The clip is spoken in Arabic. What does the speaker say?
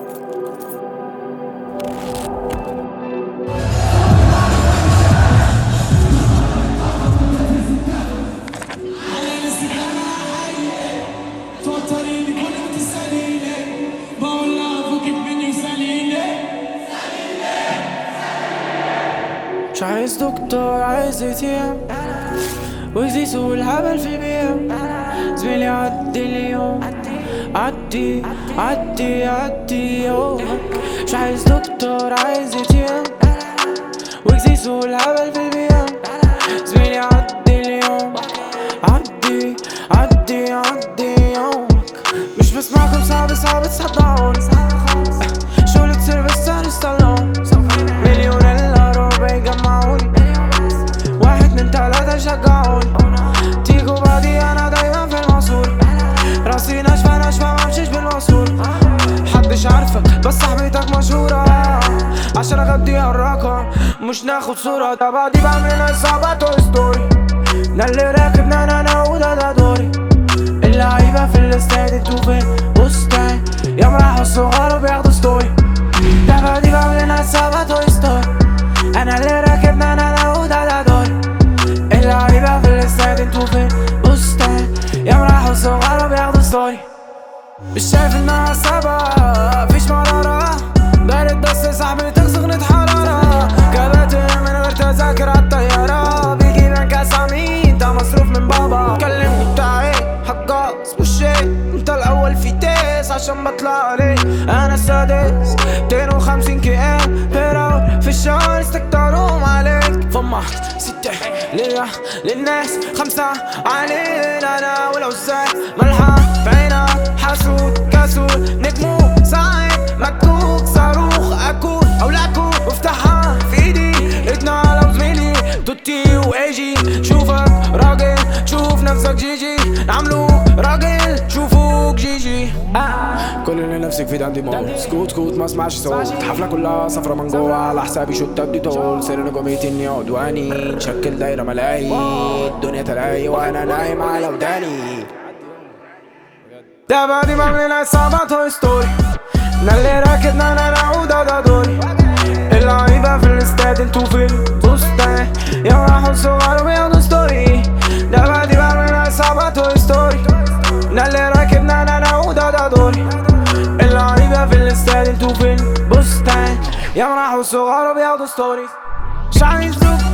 مش عايز دكتور، عايز ATM ويزي سوق الهبل في البيم. زميلي عدي اليوم، عدي عدي عدي يومك. مش عايز دكتور، عايز ATM ويزي سوق الهبل في البيم. زميلي عدي اليوم، عدي عدي عدي يومك. مش بسمعكم، صعب صعب تصدعون. شغلة سيلفستر ستالون، مليون إلا ربع يجمعوني. 1 2 3 يشجعوني. تيجوا بعدي أنا دايما في الموصول. راسي ناشفة ناشفة ممشيش بالوصول. محدش عارفك بس صاحبتك مشهورة، عشان أغديها الرقم مش ناخد صورة. بعدي بعمل إصابة توي ستوري. ده اللي راكبنا أنا وده ده دوري. اللعيبة في الاستاد انتوا فين؟ بستان يوم راحوا الصغار وبياخدوا ستوري. ده بعدي بعمل إصابة توي ستوري. أنا اللي راكبنا أنا وده ده دوري. اللعيبة في الاستاد انتوا فين؟ بستان يوم راحوا الصغار وبياخدوا ستوري. مش شايف انها سبعة، مفيش مرارة. بارد بس صاحبتك سخنة حرارة. كباتن من غير تذاكر عالطيارة. بيجي بنك اسامي ده مصروف من بابا. كلمني بتاعي حجاز والشيء. انت الاول في تيس عشان بطلع عليك. انا السادس 250 KM بيراول في الشهر استكترهم عليك. فمحت 6 ليا للناس 5 علينا انا والعزال. ملحة في عينها حسود كسول. نجمو ساعد مكوك صاروخ اكون او لاكون. وافتحها في ايدي ايدنا على زميلي توتي وايجي. شوفك راجل شوف نفسك جيجي. نعملوك راجل شوفوك جيجي. كل اللي نفسك فيه عندي مول. سكوت سكوت ما اسمعش صوت. حفلة كلها صفرة من جوا على حسابي شو تبدي طول. سر نجوميتي اني عدواني. نشكل دايرة ملاهي. الدنيا تلاقي وانا نايم على وداني. ده بعدي بعمل إصابة توي ستوري. ده اللي راكبنا أنا وده ده دوري. اللعيبة في الاستاد انتوا في البستان يوم راحوا الصغار وبياخدوا ستوري. ده بعدي بعمل إصابة توي ستوري. ده اللي راكبنا أنا وده ده دوري. اللعيبة في الاستاد انتوا في البستان يوم راحوا الصغار وبياخدوا ستوري. مش عايز